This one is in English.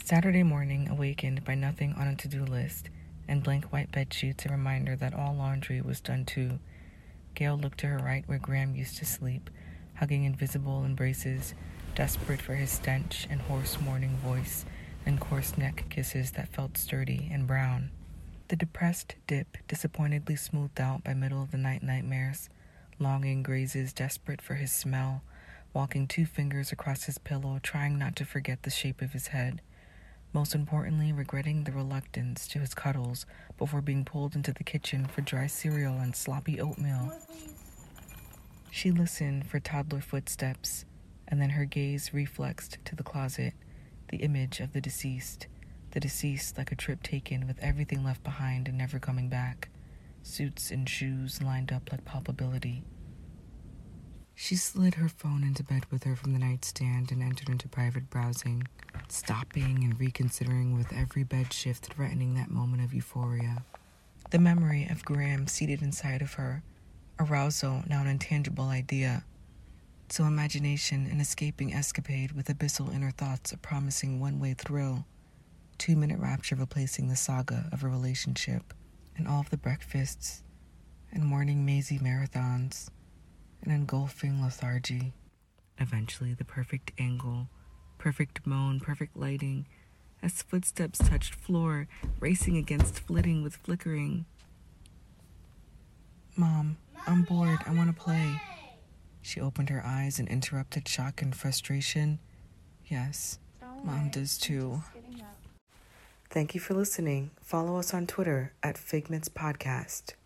Saturday morning awakened by nothing on a to-do list and blank white bedsheets a reminder that all laundry was done too. Gail looked to her right where Graham used to sleep, hugging invisible embraces, desperate for his stench and hoarse morning voice and coarse neck kisses that felt sturdy and brown. The depressed dip disappointedly smoothed out by middle-of-the-night nightmares, longing grazes desperate for his smell, walking 2 fingers across his pillow, trying not to forget the shape of his head. Most importantly, regretting the reluctance to his cuddles before being pulled into the kitchen for dry cereal and sloppy oatmeal. She listened for toddler footsteps, and then her gaze reflexed to the closet, the image of the deceased like a trip taken with everything left behind and never coming back, suits and shoes lined up like palpability. She slid her phone into bed with her from the nightstand and entered into private browsing, stopping and reconsidering with every bed shift threatening that moment of euphoria. The memory of Graham seated inside of her, arousal now an intangible idea. So imagination an escaping escapade with abyssal inner thoughts a promising one-way thrill. 2-minute rapture replacing the saga of a relationship, and all of the breakfasts and morning mazy marathons, an engulfing lethargy. Eventually the perfect angle, perfect moan, perfect lighting, as footsteps touched floor, racing against flitting with flickering. Mom, I'm bored. I want to play. She opened her eyes and interrupted shock and frustration. Yes, Mom does too. Thank you for listening. Follow us on Twitter @Figments Podcast.